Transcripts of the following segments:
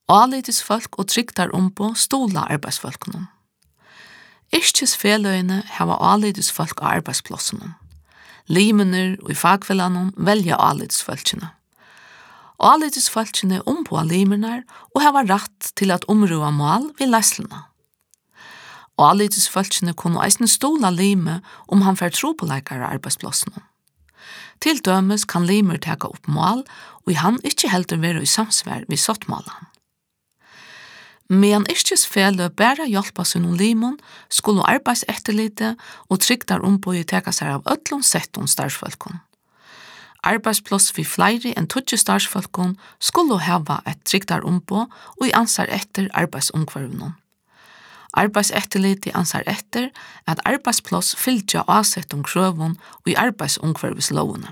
Avleitisfolk og trygtar på stola arbeidsfolkene. Yrkesfeløyene hava avleitisfolk av arbeidsplassene. Limener og i fagfellene velja avleitisfolkene. Avleitisfolkene på limener og hava rett til at område mål ved leislene. Avleitisfolkene kunne eisne stola lime han får tropåleikere av arbeidsplassene. Til dømes kan limer teka opp mål, og han ikke heldur være i samsvær ved sottmålene. Men yrkesfelø bare hjelpa sin limon, skulle arbeidsetterlite og trygtar omboi teka seg av öllum settum starfsfolkon. Arbeidsplass vi flere enn 20 starfsfolkon skulle hava et trygtar ombo og ansar etter arbeidsomkvarvene. Arbeidsetterlite ansar etter at arbeidsplass fylgja avsettum krøvun og i arbeidsomkvarveslovene.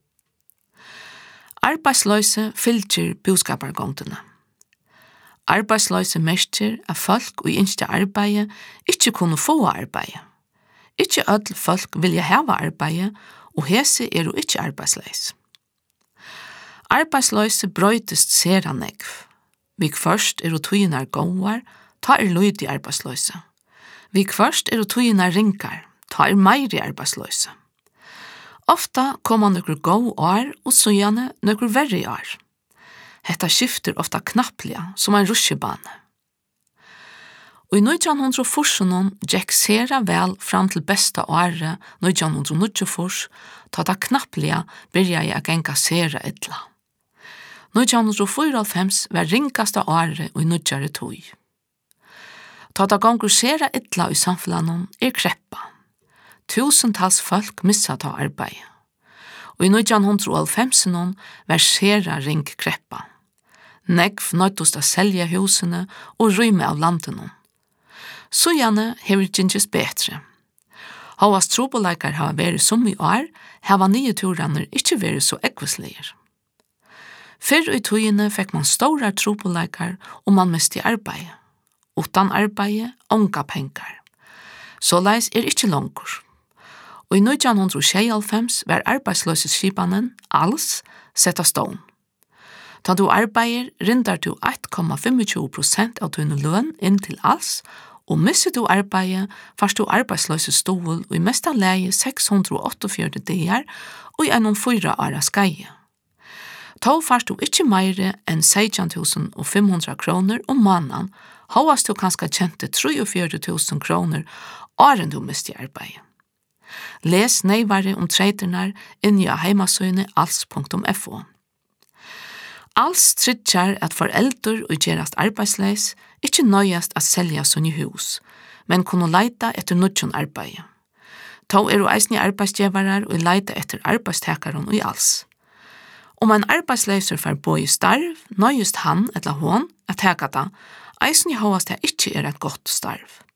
Arbeidsløse fylgjer boskapargångtene. Arbeidsløse merker at folk og innskje arbeid ikke kunne få arbeid. Ikke alle folk vilja hava arbeid, og hese jo ikke arbeidsløs. Arbeidsløse brøytest sera negv. Vik først tøynar gåar, ta løyt i arbeidsløse. Vik først tøynar ringar, ta meir i arbeidsløse. Ofta koma nokkur gå år, og søgjane nokkur verre år. Hetta skifter ofta knapplega som en rushebane. Og i 1940 gikk sera vel fram til besta året 1994, ta det knapplega byrja jeg genga sera illa. 1994 var ringasta året og i nødjare tøy. Ta det gongur sera illa i samfunnet kreppa. Tusentals folk missa ta arbeid. Og i 1995 var sera ring kreppa. Negv nøytust å selja husene og rymme av landene. Så gjerne hever gingis betre. Havas trobeleikar hava vært som i år, hava nye turene ikke vært så ekvisleir. Fyrr i tøyene fikk man stora trobeleikar og man miste arbeid. Utan arbeid, onga pengar. Så leis ikke langur. Og i 1996 var arbeidsløsesskipanen alls sett av stån. Da du arbeider, rindar du 1,25% av dine løn inn til alls, og misser du arbeidet, fast du arbeidsløse stål og i mesta leie 648 dager og i enn 4 åra skeie. Da fast du ikke meire enn 16.500 kroner om måneden, havast du kanskje kjente 43.000 kroner åren du mister arbeidet. Les neivare om treidernar inni av heimasøyne alls.fo. Alls tryggjar at foreldur og gerast arbeidsleis ikke nøyast at selja sånne hus, men kunne leita etter nødjon arbeid. Ta eisne arbeidsgjevarar og leita etter arbeidstakaron og alls. Om en arbeidsleiser får bo i starv, nøyast han eller hon at teka da, eisne havast det ikke et godt starv.